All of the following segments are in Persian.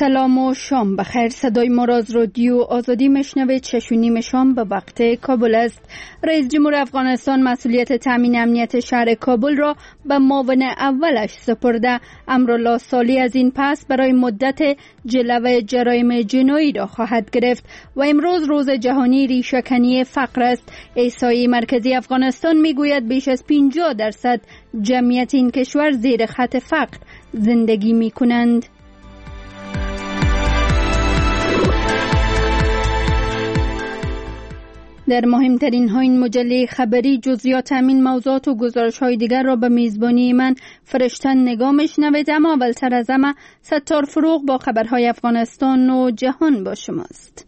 سلام و شام بخیر. صدای ما را از رادیو آزادی میشنوید. 6:30 شام به وقت کابل است. رئیس جمهور افغانستان مسئولیت تامین امنیت شهر کابل را به معاون اولش سپرده. امرالله صالح از این پس برای مدت جلو جرایم جنایی را خواهد گرفت و امروز روز جهانی ریشه‌کنی فقر است. احصایه مرکزی افغانستان میگوید بیش از 50% جمعیت این کشور زیر خط فقر زندگی میکنند. در مهمترین ها این مجله خبری جزئیات همین موضوعات و گزارش های دیگر را به میزبانی من فرشتن نگاه میشنوید. اما اولتر از همه ستار فروغ با خبرهای افغانستان و جهان با شماست.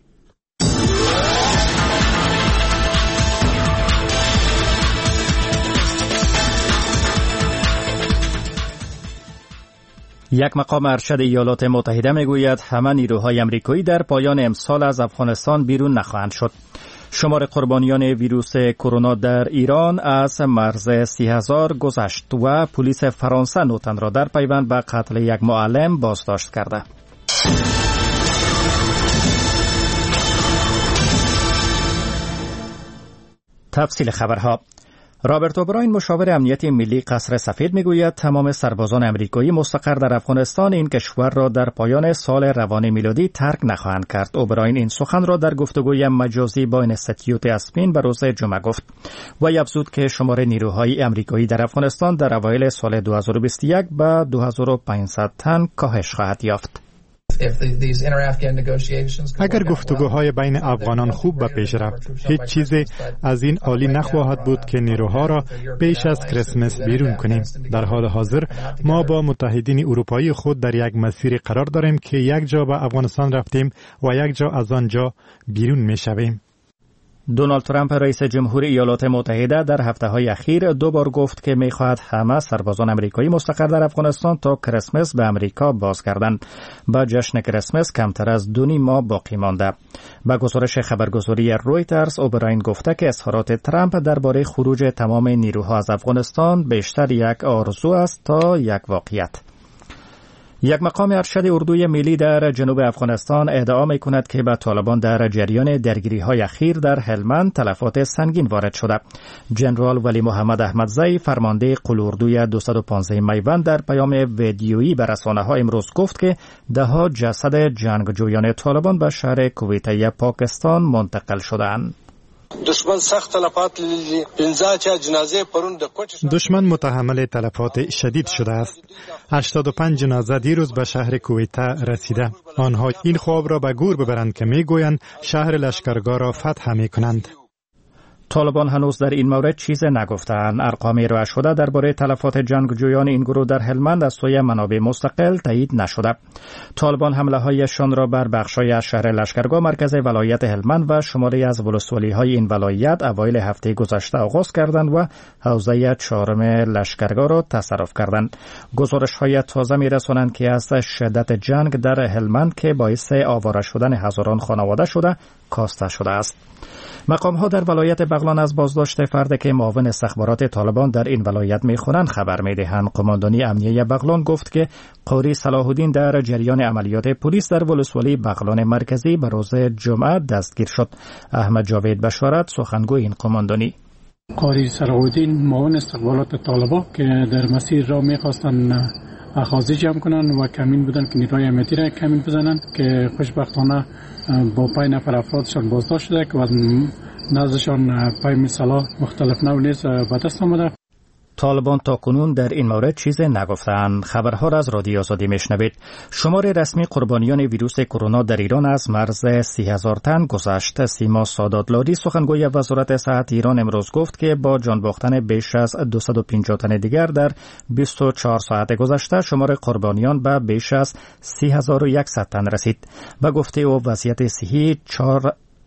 یک مقام ارشد ایالات متحده میگوید همه نیروهای امریکایی در پایان امسال از افغانستان بیرون نخواهند شد. شمار قربانیان ویروس کرونا در ایران از مرز 30,000 گذشت و پلیس فرانسه 9 تن را در پیوند به قتل یک معلم بازداشت کرده. تفصیل خبرها. رابرت اوبراین مشاور امنیتی ملی قصر سفید میگوید تمام سربازان امریکایی مستقر در افغانستان این کشور را در پایان سال روان میلادی ترک نخواهند کرد. اوبراین این سخن را در گفتگوی مجازی با اینستیتوت اسپین به روز جمعه گفت و افزود که شمار نیروهای امریکایی در افغانستان در اوایل سال 2021 به 2500 تن کاهش خواهد یافت. اگر گفتگوهای بین افغانان خوب به پیش رفت، هیچ چیزی از این عالی نخواهد بود که نیروها را پیش از کریسمس بیرون کنیم. در حال حاضر ما با متحدین اروپایی خود در یک مسیر قرار داریم که یک جا به افغانستان رفتیم و یک جا از آنجا بیرون میشویم. دونالد ترامپ رئیس جمهور ایالات متحده در هفته‌های اخیر 2 بار گفت که می‌خواهد همه سربازان آمریکایی مستقر در افغانستان تا کریسمس به آمریکا بازگردند. با جشن کریسمس کمتر از 2 ماه باقی مانده. با گزارش خبرگزاری رویترز، اوبراین گفته که اظهارات ترامپ درباره خروج تمام نیروها از افغانستان بیشتر یک آرزو است تا یک واقعیت. یک مقام ارشد اردوی ملی در جنوب افغانستان ادعا می‌کند که به طالبان در جریان درگیری‌های اخیر در هلمند تلفات سنگین وارد شده. جنرال ولی محمد احمدزی فرمانده قول اردوی 215 میوند در پیام ویدیویی به رسانه‌ها امروز گفت که ده‌ها جسد جنگجویان طالبان به شهر کویته پاکستان منتقل شده‌اند. دشمن متحمل تلفات شدید شده است. 85 جنازه دیروز به شهر کویته رسیده. آنها این خواب را به گور ببرند که میگویند شهر لشکرگاه را فتح میکنند. طالبان هنوز در این مورد چیز نگفتند. ارقام ارائه شده درباره تلفات جنگجویان این گروه در هلمند از سوی منابع مستقل تایید نشده. طالبان حمله‌هایشان را بر بخش‌های از شهر لشکرگاه مرکز ولایت هلمند و شماری از ولسوالی‌های این ولایت اوایل هفته گذشته آغاز کردند و حوزه 4 لشکرگاه را تصرف کردند. گزارش‌های تازه می‌رسانند که از شدت جنگ در هلمند که باعث آواره شدن هزاران خانواده شده کاسته شده است. مقام‌ها در ولایت بغلان از بازداشت فرد که معاون استخبارات طالبان در این ولایت می‌خوانند خبر می‌دهند. قماندانی امنیه بغلان گفت که قوری صلاح الدین در جریان عملیات پلیس در ولسوالی بغلان مرکزی به روز جمعه دستگیر شد. احمد جاوید بشارت سخنگوی این قماندانی: قوری صلاح الدین معاون استخبارات طالبان که در مسیر را می‌خواستند اخاذی جمع کنند و کمین بودن که نیروهای امنیتی را کمین بزنند که خوشبختانه با 5 نفر افرادشان بازداشت شده که از نزدشان پیام سلاح مختلف نوع نیز به دست آمده. طالبان تا کنون در این مورد چیز نگفتند. خبرها را از رادیو آزادی میشنوید. شمار رسمی قربانیان ویروس کرونا در ایران از مرز 30,000 تن گذشت. سیما ساداتلاری سخنگوی وزارت صحت ایران امروز گفت که با جان باختن بیش از 250 تن دیگر در 24 ساعت گذشته شمار قربانیان به بیش از 30,100 تن رسید. و گفته او وضعیت صحی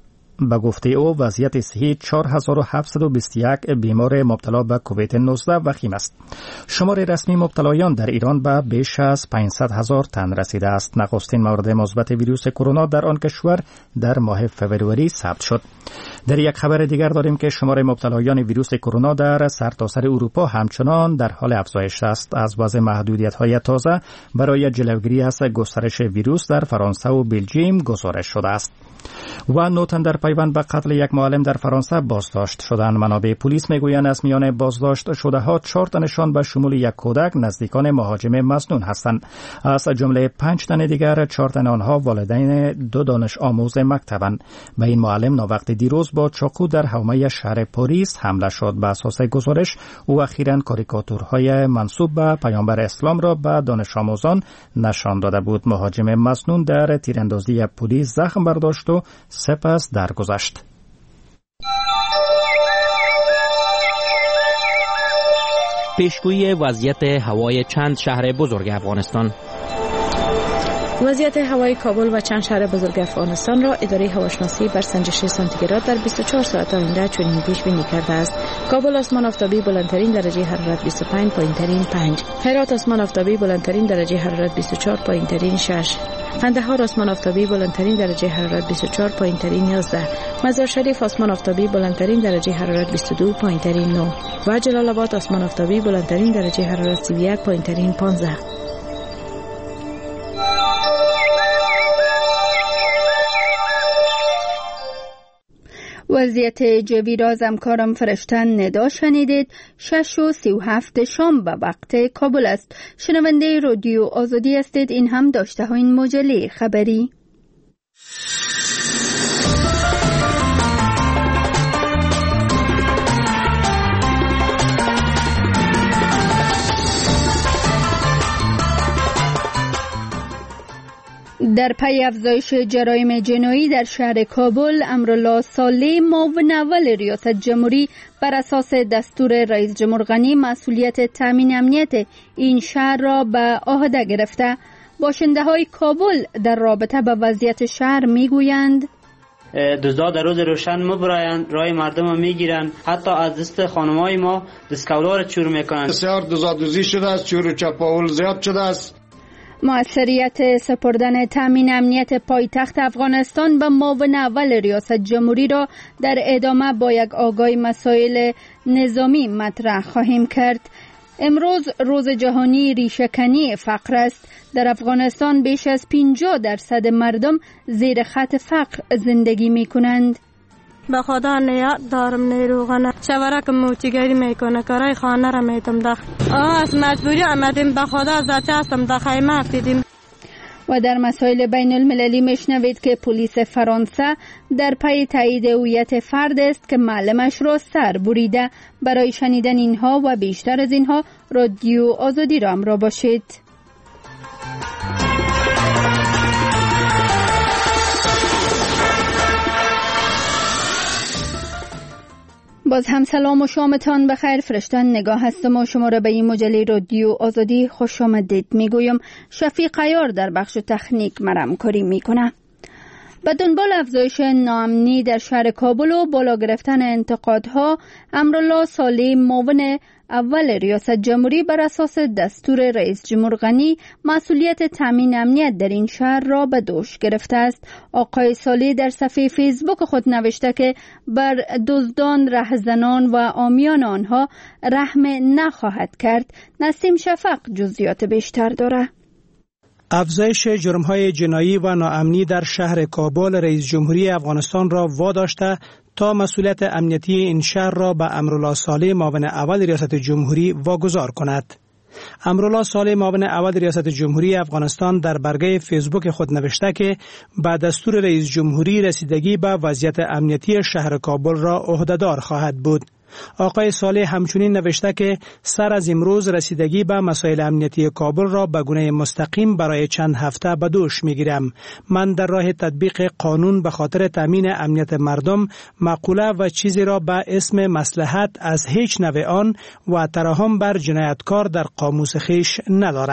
به گفته او وضعیت صحی 4721 بیمار مبتلا به کووید 19 وخیم است. شمار رسمی مبتلایان در ایران به بیش از 500,000 تن رسیده است. نخستین مورد مثبت ویروس کرونا در آن کشور در ماه فوریه ثبت شد. در یک خبر دیگر داریم که شمار مبتلایان ویروس کرونا در سرتاسر اروپا همچنان در حال افزایش است. از وضع محدودیت‌های تازه برای جلوگیری از گسترش ویروس در فرانسه و بلژیم گزارش شده است. و 9 تن در پیوند به قتل یک معلم در فرانسه بازداشت شدند. منابع پلیس میگویند از میان بازداشت شده ها 4 تنشان به شمول یک کودک نزدیکان مهاجم مسنون هستند. از جمله 5 تن دیگر 4 تن آنها والدین 2 دانش آموز مکتبند. به این معلم ناوقت دیروز با چاقو در حومه شهر پاریس حمله شد. به اساس گزارش او اخیراً کاریکاتورهای منسوب به پیامبر اسلام را به دانش آموزان نشان داده بود. مهاجم مسنون در تیراندازی پلیس زخم برداشت و سپس درگذشت. پیشگویی وضعیت هوای چند شهر بزرگ افغانستان. وضعیت هوای کابل و چند شهر بزرگ افغانستان را اداره هواشناسی بر سنجش سانتیگراد در 24 ساعت آینده چنین پیش بینی کرده است. کابل آسمان آفتابی بلندترین درجه حرارت 25، پایینترین 5. هرات آسمان آفتابی بلندترین درجه حرارت 24، پایینترین 6. قندهار آسمان آفتابی بلندترین درجه حرارت 24، پایینترین 11. مزار شریف آسمان آفتابی بلندترین درجه حرارت 22، پایینترین 9. و جلال آباد آسمان آفتابی بلندترین درجه حرارت 31، پایینترین 15. وضعیت جوی را از همکارم فرشتن ندا شنیدید. 6:37 شام به وقت کابل است. شنونده رادیو آزادی هستید. این هم داشته ها این مجله خبری. در پی افزایش جرایم جنایی در شهر کابل، امرالله صالح معاون اول ریاست جمهوری بر اساس دستور رئیس جمهور غنی مسئولیت تامین امنیت این شهر را به عهده گرفته. باشنده‌های کابل در رابطه با وضعیت شهر میگویند دزدها در روز روشن مبرایند، رای مردم رو میگیرند، حتی از دست خانمای ما دستکولا رو چور میکنند. بسیار دزدی شده است، چور و چپاول زیاد شده است. موثریت سپردن تامین امنیت پایتخت افغانستان به معاون اول ریاست جمهوری را در ادامه با یک آگاهی مسائل نظامی مطرح خواهیم کرد. امروز روز جهانی ریشه‌کنی فقر است. در افغانستان بیش از 50% مردم زیر خط فقر زندگی می کنند. به خدا نیت دارم نیروغنه شورک موچیگری میکنه کارای خانه را میتم از مجبوری آمدیم. به خدا زچه هستم در خیمه افتیدیم. و در مسائل بین المللی میشنوید که پلیس فرانسه در پی تایید هویت فرد است که معلمش را سر بریده. برای شنیدن اینها و بیشتر از اینها رادیو آزادی را همراه باشید. باز هم سلام و شامتان بخیر. فرشتن نگاه هستم و شما را به این مجله رادیو آزادی خوش آمدید میگویم. شفیق عیار در بخش تکنیک همکاری میکنه. به دنبال افزایش ناامنی در شهر کابل و بالا گرفتن انتقادها، امرالله صالح معاون اول ریاست جمهوری بر اساس دستور رئیس جمهور غنی مسئولیت تامین امنیت در این شهر را به دوش گرفته است. آقای صالح در صفحه فیسبوک خود نوشته که بر دزدان، رهزنان و عامیان آنها رحم نخواهد کرد. نسیم شفق جزئیات بیشتر داره. افزایش جرم‌های جنایی و ناامنی در شهر کابل رئیس جمهوری افغانستان را واداشته تا مسئولیت امنیتی این شهر را به امرالله صالح معاون اول ریاست جمهوری واگذار کند. امرالله صالح معاون اول ریاست جمهوری افغانستان در برگه فیسبوک خود نوشته که با دستور رئیس جمهوری رسیدگی به وضعیت امنیتی شهر کابل را عهدهدار خواهد بود. آقای صالح همچنین نوشته که سر از امروز رسیدگی به مسائل امنیتی کابل را به گونه مستقیم برای چند هفته به دوش میگیرم. من در راه تطبیق قانون به خاطر تامین امنیت مردم مقوله و چیزی را به اسم مصلحت از هیچ نوع آن و ترحم بر جنایتکار در قاموس خیش ندارم.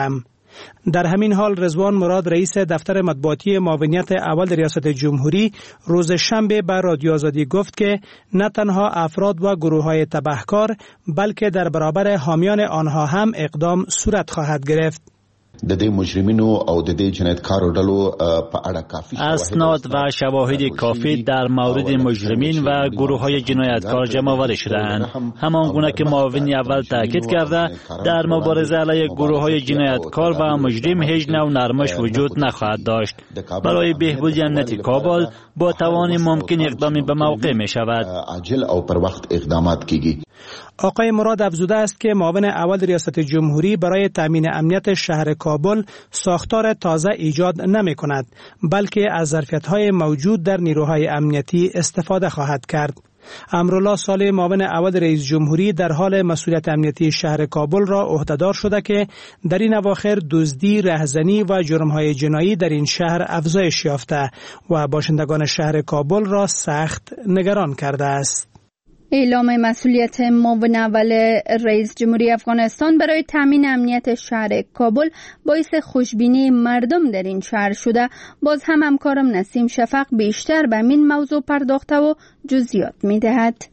در همین حال رضوان مراد رئیس دفتر مطبوعاتی معاونیت اول ریاست جمهوری روز شنبه به رادیو آزادی گفت که نه تنها افراد و گروه‌های تبهکار بلکه در برابر حامیان آنها هم اقدام صورت خواهد گرفت. د دې مجرمینو او د دې جنایتکارو ډلو په اړه کافی اسناد و شواهد کافی در مورد مجرمین و گروه‌های جنایتکار جمع آورده شده‌اند. همانگونه که معاون اول تاکید کرده در مبارزه علیه گروه‌های جنایتکار و مجرم هیچ نوع نرمش وجود نخواهد داشت. برای بهبود امنیت کابل با توان ممکن اقدامی به موقع می شود. عاجل او پر وقت اقدامات کیږي. آقای مراد افزوده است که معاون اول ریاست جمهوری برای تامین امنیت شهر کابل ساختار تازه ایجاد نمی کند، بلکه از ظرفیت‌های موجود در نیروهای امنیتی استفاده خواهد کرد. امرالله صالح معاون اول رئیس جمهوری در حال مسئولیت امنیتی شهر کابل را عهدهدار شده که در این اواخر دزدی، رهزنی و جرم‌های جنایی در این شهر افزایش یافته و باشندگان شهر کابل را سخت نگران کرده است. اعلام مسئولیت معاون اول رئیس جمهوری افغانستان برای تامین امنیت شهر کابل باعث خوشبینی مردم در این شهر شده. باز هم همکارم نسیم شفق بیشتر به این موضوع پرداخته و جزئیات می‌دهد.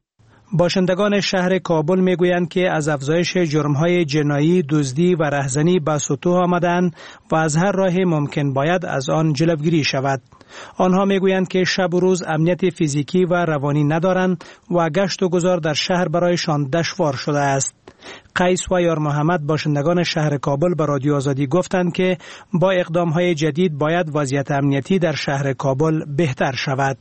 باشندگان شهر کابل میگویند که از افزایش جرم‌های جنایی، دزدی و رهزنی به سطوح آمدند و از هر راه ممکن باید از آن جلوگیری شود. آنها میگویند که شب و روز امنیت فیزیکی و روانی ندارند و گشت و گذار در شهر برایشان دشوار شده است. قیس و یار محمد باشندگان شهر کابل به رادیو آزادی گفتند که با اقدام‌های جدید باید وضعیت امنیتی در شهر کابل بهتر شود.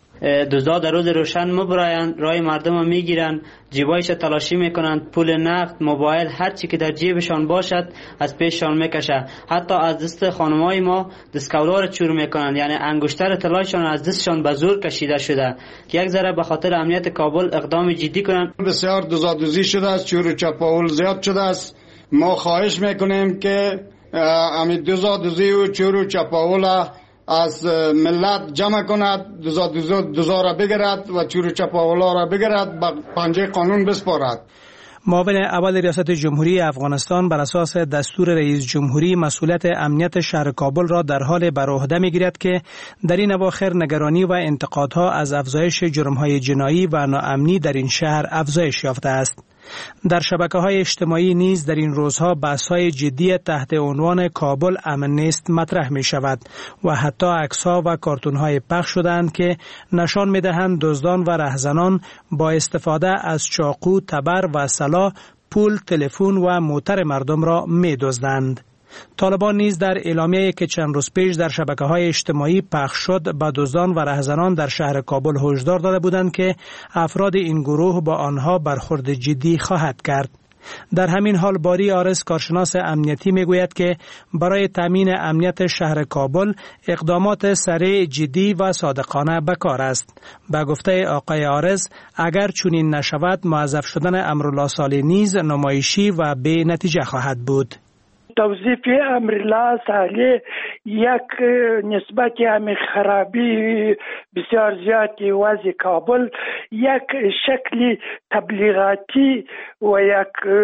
دزدا در روز روشن مبرایند، رای مردم رو میگیرن، جیبایش تلاشی میکنن، پول نقد، موبایل، هر چی که در جیبشان باشد از پیششان میکشه. حتی از دست خانمای ما دستکولار چور میکنن، یعنی انگشتر طلایشان از دستشان به زور کشیده شده که یک ذره به خاطر امنیت کابل اقدام جدی کنن. بسیار دزدی شده است، چور و چپاول زیاد شده است. ما خواهش میکنیم که همین دزدی و چور و چپاول از ملت جمع کند، دزدا را بگیرد و چور چپاولا را بگیرد، به پنجه قانون بسپارد. معاون اول ریاست جمهوری افغانستان بر اساس دستور رئیس جمهوری مسئولیت امنیت شهر کابل را در حال بر عهده می‌گیرد که در این اواخر نگرانی و انتقادها از افزایش جرم‌های جنایی و ناامنی در این شهر افزایش یافته است. در شبکه‌های اجتماعی نیز در این روزها بحث‌های جدی تحت عنوان کابل امن نیست مطرح می‌شود و حتی عکس‌ها و کارتون‌های پخش شده‌اند که نشان می‌دهند دزدان و رهزنان با استفاده از چاقو، تبر و سلاح پول، تلفن و موتر مردم را می‌دزدند. طالبان نیز در اعلامیه‌ای که چند روز پیش در شبکه‌های اجتماعی پخش شد به دزدان و رهزنان در شهر کابل هشدار داده بودند که افراد این گروه با آنها برخورد جدی خواهد کرد. در همین حال باری آرز کارشناس امنیتی میگوید که برای تامین امنیت شهر کابل اقدامات سریع، جدی و صادقانه به کار است. به گفته آقای آرز اگر چنین نشود موظف شدن امرالله صالح نیز نمایشی و بی نتیجه خواهد بود. توظیف امرالله صالح یک نسبت همین خرابی بسیار زیادی وضع کابل، یک شکلی تبلیغاتی و یک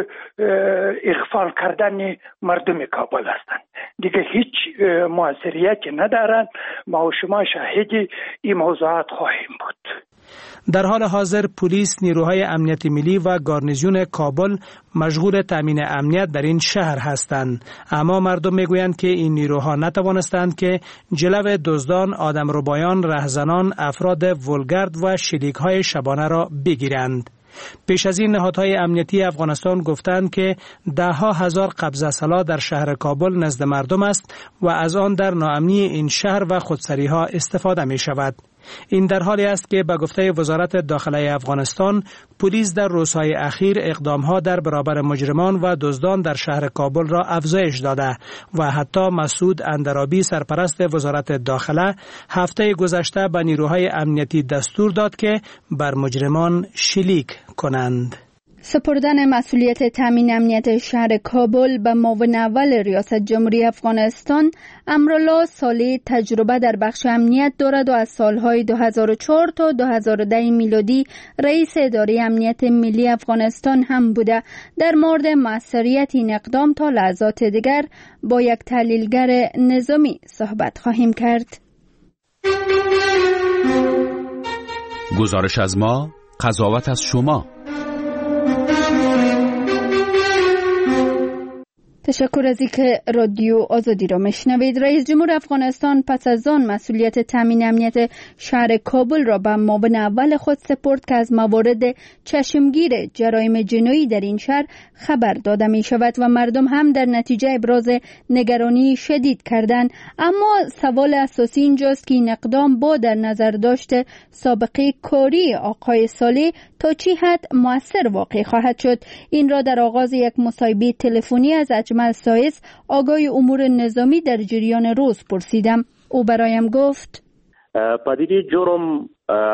اغفال کردن مردم کابل هستند. دیگه هیچ موثریتی ندارند. ما و شما شاهدی این موضوعات خواهیم بود. در حال حاضر پلیس، نیروهای امنیت ملی و گارنیزیون کابل مشغول تامین امنیت در این شهر هستند، اما مردم میگویند که این نیروها نتوانستند که جلو دزدان، آدمربایان، رهزنان، افراد ولگرد و شلیک‌های شبانه را بگیرند. پیش از این نهادهای امنیتی افغانستان گفتند که ده‌ها هزار قبض اسلحه در شهر کابل نزد مردم است و از آن در ناامنی این شهر و خودسری‌ها استفاده می شود. این در حالی است که به گفته وزارت داخله افغانستان پلیس در روزهای اخیر اقدامها در برابر مجرمان و دزدان در شهر کابل را افزایش داده و حتی مسعود اندرابی سرپرست وزارت داخله هفته گذشته به نیروهای امنیتی دستور داد که بر مجرمان شلیک کنند. سپردن مسئولیت تامین امنیت شهر کابل به معاون اول ریاست جمهوری افغانستان، امرالله صالح تجربه در بخش امنیت دارد و از سالهای 2004 تا 2010 میلادی رئیس اداره امنیت ملی افغانستان هم بوده. در مورد موثریت این اقدام تا لحظات دیگر با یک تحلیلگر نظامی صحبت خواهیم کرد. گزارش از ما، قضاوت از شما. تشکر از اینکه رادیو آزادی را میشنوید. رئیس جمهور افغانستان پس از آن مسئولیت تامین امنیت شهر کابل را به معاون اول خود سپرد که از موارد چشمگیر جرایم جنایی در این شهر خبر داده می شود و مردم هم در نتیجه ابراز نگرانی شدید کردند. اما سوال اساسی اینجاست که این اقدام با در نظر داشته سابقه کاری آقای صالح تا چی حد مؤثر واقع خواهد شد. این را در آغاز یک مصاحبه تلفنی از اجمل سایس، آگاه امور نظامی در جریان روز پرسیدم. او برایم گفت پدیده جرم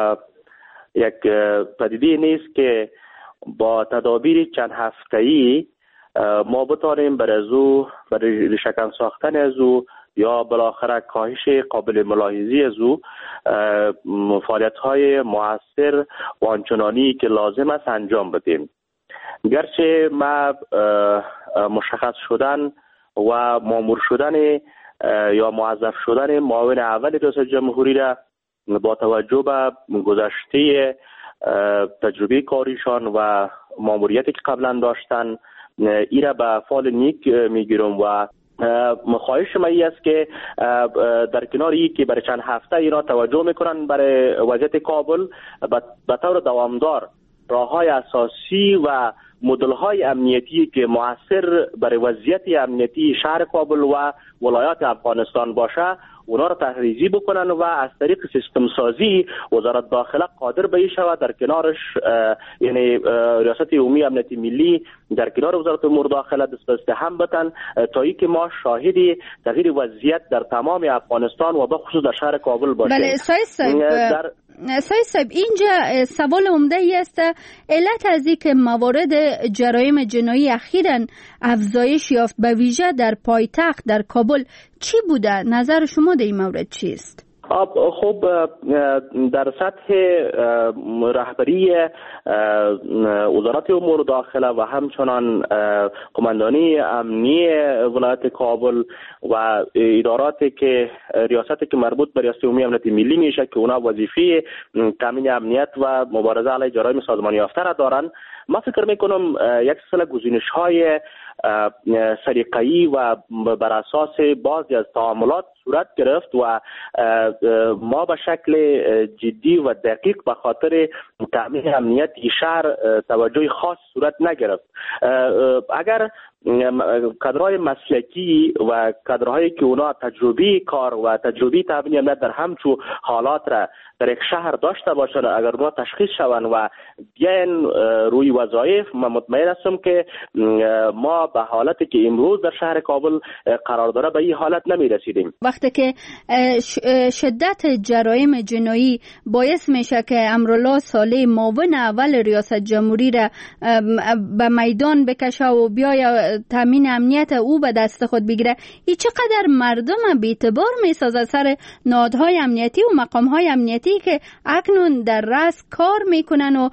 یک پدیده نیست که با تدابیر چند هفته‌ای ما بتوانیم برای شکن ساختن از او یا بالاخره کاهش قابل ملاحظه از او فعالیت‌های مؤثر و آنچنانی که لازم است انجام بدیم. گرچه ما مشخص شدن و مامور شدن یا موظف شدن معاون اول ریاست جمهوری را با توجه به گذشته تجربه کاریشان و ماموریتی که قبلا داشتن ای را به فال نیک میگیرم و خواهش من است که در کنار این که برای چند هفته اینا توجه میکنن برای وضعیت کابل به طور دوامدار راه‌های اساسی و مدل‌های امنیتی که مؤثر برای وضعیت امنیتی شهر کابل و ولایات افغانستان باشه اونا را تحریزی بکنن و از طریق سیستم سازی وزارت داخله قادر به شود در کنارش یعنی ریاست عمومی امنیت ملی در کنار وزارت امور داخله دست به دست هم بتن تا اینکه ما شاهد تغییر وضعیت در تمام افغانستان و به خصوص در شهر کابل باشیم. بله سایس صاحب اینجا سوال عمده ای است، علت از اینکه موارد جرایم جنایی اخیراً افزایش یافت به ویژه در پایتخت در کابل چی بوده؟ نظر شما در این مورد چیست؟ خب در سطح رهبری وزارت امور داخله و همچنان قماندانی امنی ولایت کابل و اداراتی که ریاستی که مربوط به ریاست عمومی امنیت ملی میشه که اونا وظیفه تامین امنیت و مبارزه علیه جرایم سازمانی یافته را دارن، ما فکر میکنم یک سلسله گزینش‌های سلیقه‌ای و بر اساس بعضی از تعاملات صورت گرفت و ما به شکل جدی و دقیق به خاطر تامین امنیت شهر توجه خاص صورت نگرفت. اگر کادرهای مسلکی و کادرهایی که اونا تجربی کار و تجربی تامین امنیت در همچو حالات را در یک شهر داشته باشند، اگر اونا تشخیص شوند و بیاین روی وظایف، من مطمئن هستم که ما به حالتی که امروز در شهر کابل قرار داره به این حالت نمی رسیدیم. وقتی که شدت جرایم جنایی باعث میشه که امرالله صالح معاون اول ریاست جمهوری را به میدان بکشه و بیاید تامین امنیت او به دست خود بگیره، این چقدر مردم بی اعتبار میسازه سر نهادهای امنیتی و مقامهای امنیتی که اکنون در رأس کار میکنن و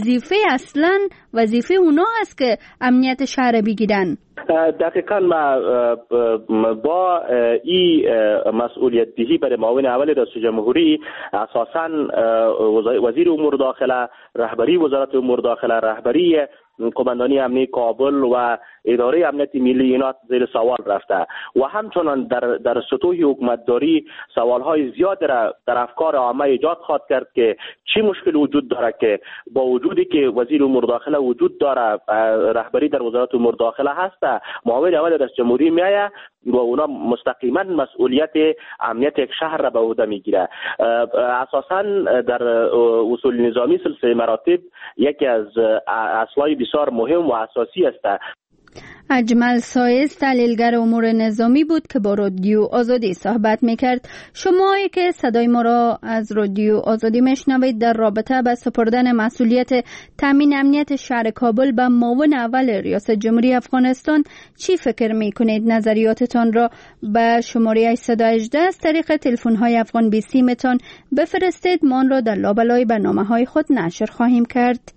وظیفه اونا است که امنیت شهر بگیرن. دقیقاً ما با این مسئولیت دهی برای معاون اول ریاست جمهوری اساساً وزیر امور داخله، رهبری وزارت امور داخله، رهبری قماندانی امنی کابل و اداره امنیت ملی اینا زیر سوال رفته و همچنان در سطوح حکومتداری سوالهای زیاد را در افکار عامه ایجاد خواهد کرد که چی مشکل وجود داره که با وجودی که وزیر امور داخله وجود داره، رهبری در وزارت امور داخله هست، معاون اول رئیس جمهوری میایه و اونا مستقیما مسئولیت امنیت یک شهر را به عهده میگیره. اساسا در اصول نظامی سلسله مراتب یکی از اصلای بسیار مهم و اساسی است. اجمل سایز تحلیلگر امور نظامی بود که با رادیو آزادی صحبت میکرد. شمایی که صدای ما را از رادیو آزادی میشنوید در رابطه با سپردن مسئولیت تامین امنیت شهر کابل به معاون اول ریاست جمهوری افغانستان چی فکر میکنید؟ نظریاتتان را به شماره 818 از طریق تلفن های افغان 20 متان بفرستید. ما آن را در لابلای برنامه های خود نشر خواهیم کرد.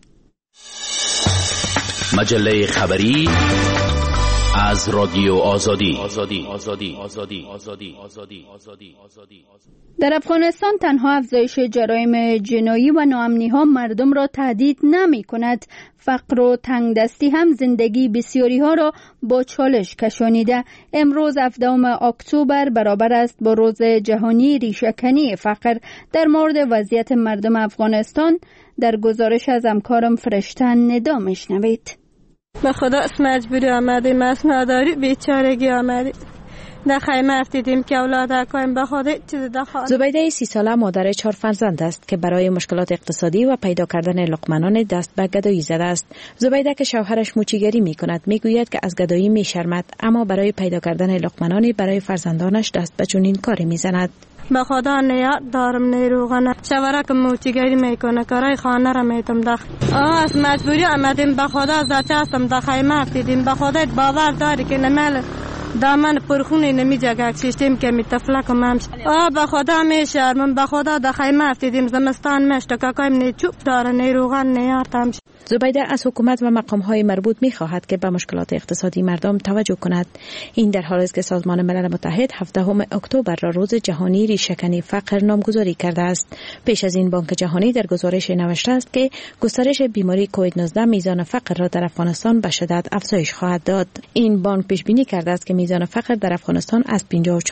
مجله خبری از رادیو آزادی. در افغانستان تنها افزایش جرایم جنایی و ناامنی ها مردم را تهدید نمی کند. فقر و تنگدستی هم زندگی بسیاری ها را با چالش کشانیده. امروز 17 اکتبر برابر است با روز جهانی ریشه‌کنی فقر. در مورد وضعیت مردم افغانستان در گزارش از همکارم فرشتن ندا میشنوید. به خدا مجبوری آمدیم، از نداری بیچارگی آمدیم. در خیمه افتیدیم که اولاد اکایم به خود چیز دخواد. زبیده 30 ساله مادر 4 فرزند است که برای مشکلات اقتصادی و پیدا کردن لقمه‌نان دست به گدایی زده است. زبیده که شوهرش موچیگری می کند می گوید که از گدایی می شرمد، اما برای پیدا کردن لقمه‌نانی برای فرزندانش دست به چنین کاری می زند. به خدا نیاد دارم نیروغنه شوهرک موچیگری میکنه، کارای خانه را میتم داخل. از مجبوری آمدیم، به خدا زچه هستم در خیمه افتیدیم. به خدا باور داری که نمال دامن پرخونی نمی جگه کشیدیم که می تفلک و ممش. به خدا می شرمم، به خدا در خیمه افتیدیم. زمستان مشت که کایم نی چوب داره نیروغن نیارتم. زبیده از حکومت و مقام‌های مربوط می‌خواهد که به مشکلات اقتصادی مردم توجه کند. این در حالی است که سازمان ملل متحد 17 اکتبر را روز جهانی ریشه‌کنی فقر نامگذاری کرده است. پیش از این بانک جهانی در گزارش نوشته است که گسترش بیماری کووید 19 میزان فقر را در افغانستان به شدت افزایش خواهد داد. این بانک پیش بینی کرده است که میزان فقر در افغانستان از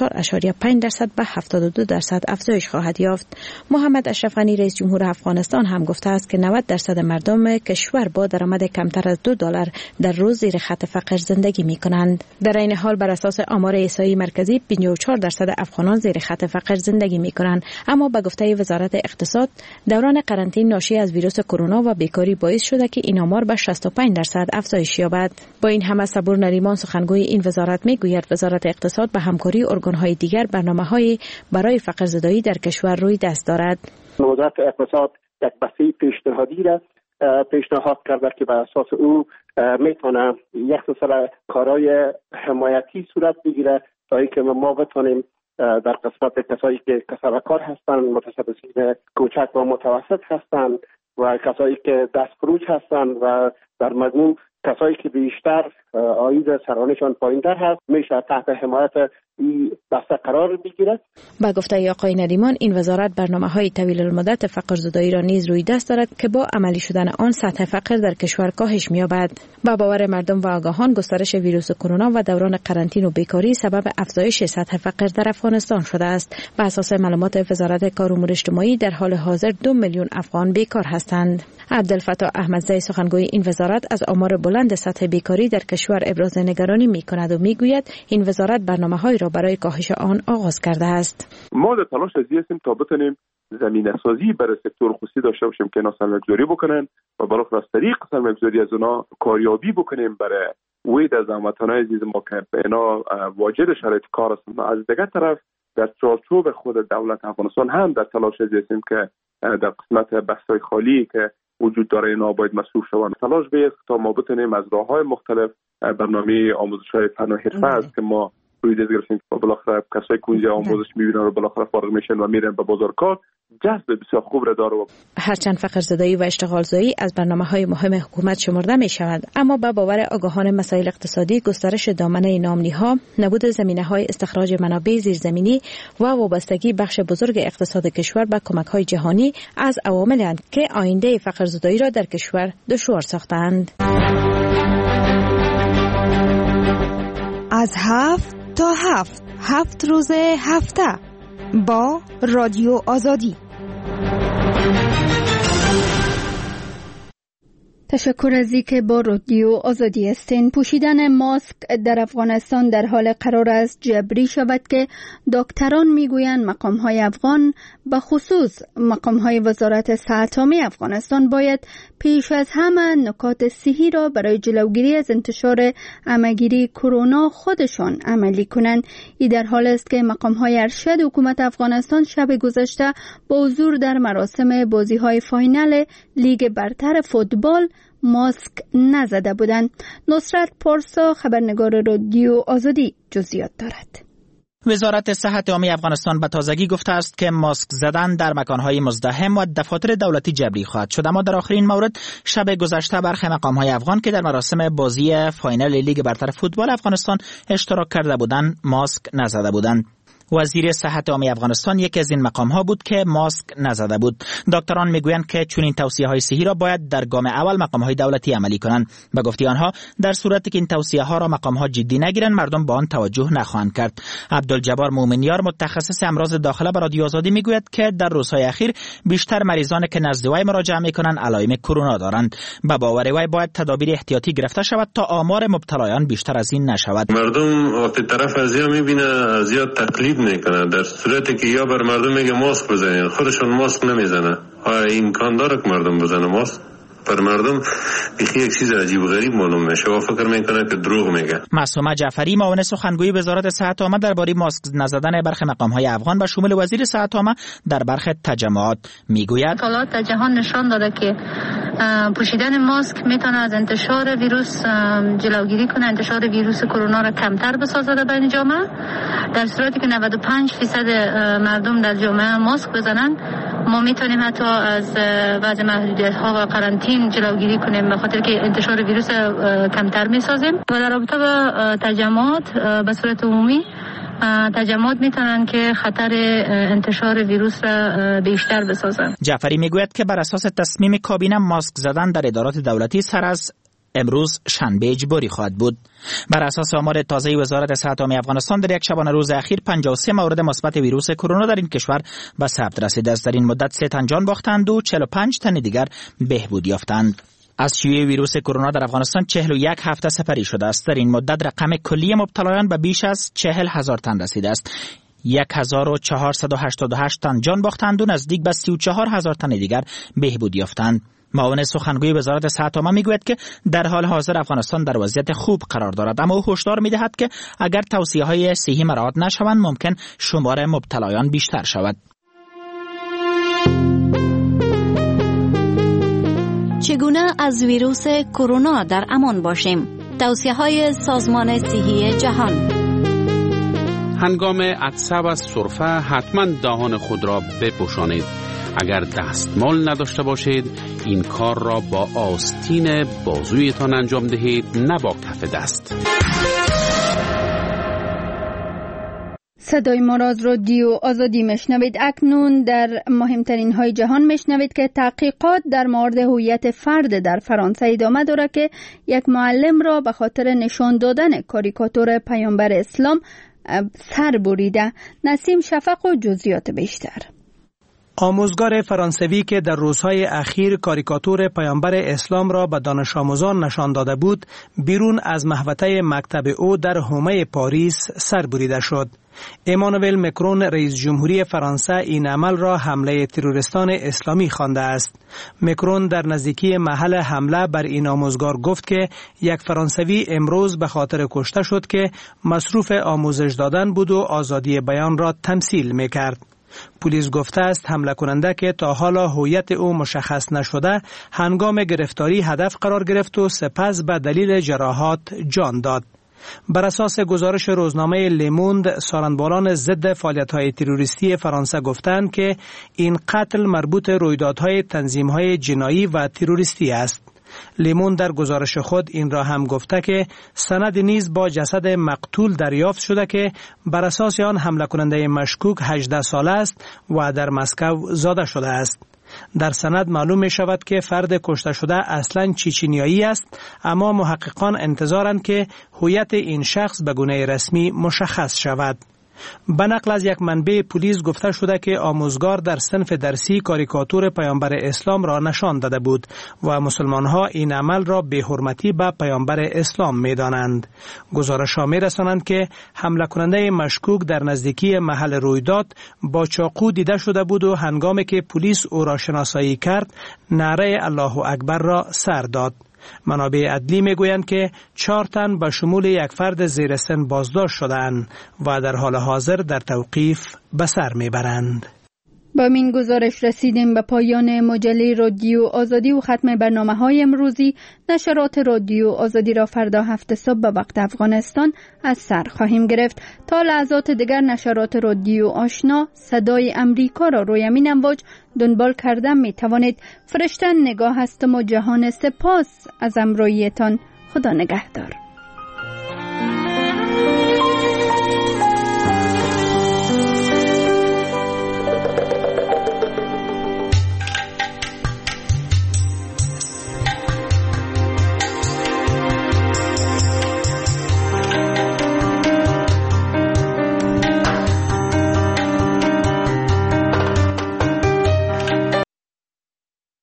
54.5% به 72% افزایش خواهد یافت. محمد اشرف غنی رئیس جمهور افغانستان هم گفته است که 90% مردم کشور با درآمد کمتر از $2 در روز زیر خط فقر زندگی می‌کنند. در این حال بر اساس آمار احصایی مرکزی 54% افغانان زیر خط فقر زندگی می‌کنند، اما به گفته وزارت اقتصاد دوران قرنطینه ناشی از ویروس کرونا و بیکاری باعث شده که این آمار به 65% افزایش یابد. با این همه صبور نریمان سخنگوی این وزارت می‌گوید وزارت اقتصاد به همکاری ارگان‌های دیگر برنامه‌های برای فقر زدایی در کشور روی دست دارد. وزارت اقتصاد یک بسیج پیشنهادی را پیشنهاد کرده که بر اساس او میتونه یک سلسله کارهای حمایتی صورت بگیره تا اینکه ما بتونیم در قسمت کسایی که کسبکار هستند، متصدین کوچک و متوسط هستند و کسایی که دستفروش هستند و در مجموع کسایی که بیشتر عاید سرانشان پایین‌تر هست میشه تحت حمایت این دسته قرار بگیرد. با گفته آقای نریمان این وزارت برنامه‌های طویل المدت فقر زدایی را نیز روی دست دارد که با عملی شدن آن سطح فقر در کشور کاهش می‌یابد. با باور مردم و آگاهان گسترش ویروس کرونا و دوران قرنطینه و بیکاری سبب افزایش سطح فقر در افغانستان شده است. بر اساس معلومات وزارت کار و امور اجتماعی در حال حاضر 2 میلیون افغان بیکار هستند. عبدالفتاح احمدزی سخنگوی این وزارت از آمار بلند سطح بیکاری در کشور ابراز نگرانی می‌کند و می‌گوید این وزارت برنامه‌های را برای کاهش آن آغاز کرده است. ما در تلاش هستیم تا بتونیم زمینه‌سازی برای سکتور خصوصی داشته باشیم که اینا سرمایه‌گذاری بکنن و بالاخره از طریق سرمایه‌گذاری از اونا کاریابی بکنیم برای وید از هموطنان عزیز ما که اینا واجد شرایط کار هستند. از دیگر طرف در چارچوب خود دولت افغانستان هم در تلاش هستیم که در قسمت بحث‌های خالی که وجود داره اینا باید مصروف شوند. تلاش بیست تا ما بتونیم از راه‌های مختلف برنامه آموزش‌های فن و حرفه است که ما روی دست گرفتیم و بالاخره کسایی که اونجا آموزش می‌بینن و بالاخره فارغ میشن و میرن به بازار کار جذب بسیار خوب را داره. هرچند فقر زدایی و اشتغال زایی از برنامه‌های مهم حکومت شمرده می‌شود، اما با باور آگاهان مسائل اقتصادی گسترش دامنه ناامنی‌ها، نبود زمینه‌های استخراج منابع زیرزمینی و وابستگی بخش بزرگ اقتصاد کشور به کمک‌های جهانی از عوامل‌اند که آینده فقر زدایی را در کشور دشوار ساختند. از 7 تا 7 روز هفته با رادیو آزادی. تشکر از اینکه با رادیو آزادی هستین. پوشیدن ماسک در افغانستان در حال قرار است جبری شود که دکتران میگویند مقام‌های افغان به خصوص مقام‌های وزارت صحت عامه افغانستان باید پیش از همه نکات صحی را برای جلوگیری از انتشار عمه‌گیری کرونا خودشان عملی کنند. این در حال است که مقام‌های ارشد حکومت افغانستان شب گذشته با حضور در مراسم بازی‌های فاینال لیگ برتر فوتبال ماسک نزده بودند. نصرت پارسا خبرنگار رادیو آزادی جزئیات دارد. وزارت صحت عامه افغانستان به تازگی گفته است که ماسک زدن در مکانهای مزدحم و دفاتر دولتی جبری خواهد شد، اما در آخرین مورد شب گذشته برخی مقامهای افغان که در مراسم بازی فاینال لیگ برتر فوتبال افغانستان اشتراک کرده بودند ماسک نزده بودند. وزیر صحت عامه افغانستان یکی از این مقام‌ها بود که ماسک نزده بود. دکتران میگویند که چنین توصیه‌های صحی را باید در گام اول مقام‌های دولتی عملی کنند. به گفته آنها در صورتی که این توصیه‌ها را مقام‌ها جدی نگیرند مردم به آن توجه نخواهند کرد. عبدالجبار مومنیار متخصص امراض داخله به رادیو آزادی میگوید که در روزهای اخیر بیشتر مریضانی که نزد وی مراجعه می‌کنند علائم کرونا دارند. به باور وی باید تدابیر احتیاطی گرفته شود تا آمار مبتلایان بیشتر از این نشود. مردم وقتی طرف ازیا می‌بینه زیاد تقلید میکنه، در صورتی که یا بر مردم میگه ماسک بزنین خودشون ماسک نمیزنه. امکان داره که مردم بزنه ماسک؟ پر مردم بیخی یک چیز عجیب و غریب معلوم میشه و فکر میکنه که دروغ میگه. معصومه جعفری معاون سخنگوی وزارت صحت عامه درباره ماسک نزدن برخی مقام‌های افغان به شمول وزیر صحت عامه در برخی تجمعات میگوید مطالعات در جهان نشان داده که پوشیدن ماسک میتونه از انتشار ویروس جلوگیری کنه، انتشار ویروس کرونا را کمتر بسازه در بین جامعه. در صورتی که 95% مردم در جامعه ماسک بزنن ما میتونیم حتی از وضع محدودیت‌ها و قرنطین جلوگیری کنیم، به خاطر که انتشار ویروس کمتر میسازیم. و در رابطه با تجمعات به صورت عمومی تجمعات میتونن که خطر انتشار ویروس را بیشتر بسازن. جعفری میگوید که بر اساس تصمیم کابینه ماسک زدن در ادارات دولتی سر از امروز شنبه اجباری خواهد بود. بر اساس آمار تازه وزارت صحت عامه افغانستان در یک شبانه روز اخیر 53 مورد مثبت ویروس کرونا در این کشور به ثبت رسیده است. در این مدت 3 تن جان باختند و 45 تن دیگر بهبود یافتند. از شیوع ویروس کرونا در افغانستان 41 هفته سپری شده است. در این مدت رقم کلی مبتلایان به بیش از 40,000 تن رسیده است. 1488 تن جان باختند و نزدیک به 34,000 تن دیگر بهبود یافتند. معاون سخنگوی وزارت صحت عامه میگوید که در حال حاضر افغانستان در وضعیت خوب قرار دارد، اما او هشدار میدهد که اگر توصیه‌های صحی مراعات نشوند ممکن شمار مبتلایان بیشتر شود. چگونه از ویروس کرونا در امان باشیم؟ توصیه‌های سازمان صحی جهان. هنگام عطسه و سرفه حتما دهان خود را بپوشانید. اگر دستمال نداشته باشید این کار را با آستین بازویتان انجام دهید، نه با کف دست. صدای ما را از رادیو آزادی میشنوید. اکنون در مهمترین های جهان میشنوید که تحقیقات در مورد هویت فرد در فرانسه ادامه دارد که یک معلم را به خاطر نشان دادن کاریکاتور پیامبر اسلام سر بریده. نسیم شفق و جزئیات بیشتر. آموزگار فرانسوی که در روزهای اخیر کاریکاتور پیامبر اسلام را به دانش آموزان نشان داده بود، بیرون از محوطه مکتب او در حومه پاریس سر بریده شد. امانوئل مکرون رئیس جمهوری فرانسه این عمل را حمله تروریستان اسلامی خوانده است. مکرون در نزدیکی محل حمله بر این آموزگار گفت که یک فرانسوی امروز به خاطر کشته شد که مصروف آموزش دادن بود و آزادی بیان را تمثیل می‌کرد. پلیس گفته است حمله کننده که تا حالا هویت او مشخص نشده هنگام گرفتاری هدف قرار گرفت و سپس به دلیل جراحات جان داد. بر اساس گزارش روزنامه لیموند، سارنبالان ضد فعالیت‌های تروریستی فرانسه گفتند که این قتل مربوط رویدادهای تنظیم‌های جنایی و تروریستی است. لیمون در گزارش خود این را هم گفته که سند نیز با جسد مقتول دریافت شده که بر اساس آن حمله کننده مشکوک 18 ساله است و در مسکو زاده شده است. در سند معلوم می شود که فرد کشته شده اصلاً چچنیایی است، اما محققان انتظارند که هویت این شخص به گونه رسمی مشخص شود. به نقل از یک منبع پلیس گفته شده که آموزگار در صنف درسی کاریکاتور پیامبر اسلام را نشان داده بود و مسلمان‌ها این عمل را بی‌حرمتی به پیامبر اسلام می‌دانند. گزارش‌ها می‌رسانند که حمله کننده مشکوک در نزدیکی محل رویداد با چاقو دیده شده بود و هنگامی که پلیس او را شناسایی کرد نعره الله اکبر را سر داد. منابع عدلی میگویند که 4 تن به شمول یک فرد زیر سن بازداشت شدند و در حال حاضر در توقیف به سر میبرند. با این گزارش رسیدیم به پایان مجله رادیو آزادی و ختم برنامه‌های امروزی. نشرات رادیو آزادی را فردا 7 صبح به وقت افغانستان از سر خواهیم گرفت. تا لحظات دیگر نشرات رادیو آشنا صدای امریکا را روی همین امواج دنبال کردن می توانید. فرشته نگاه هستم و جهان سپاس از همراهیتان. خدا نگهدار.